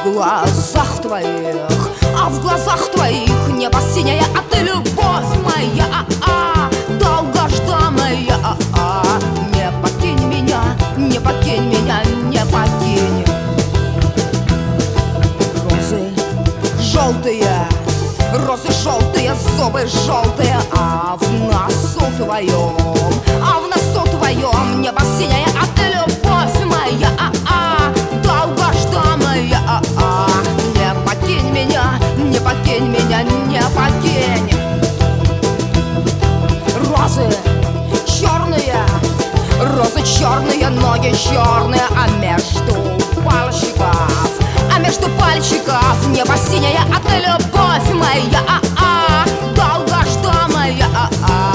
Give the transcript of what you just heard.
глазах твоих, а в глазах твоих небо синее, а ты любовь моя, долгожданная. Не покинь меня, не покинь меня, не покинь. Розы желтые, зубы желтые, а в носу твоем, небо синее, а ты любовь моя, долгожданная. Не покинь меня, не покинь меня, не покинь. Розы черные, ноги черные, а между пальчиков небо синее, а ты любовь моя, долгожданная.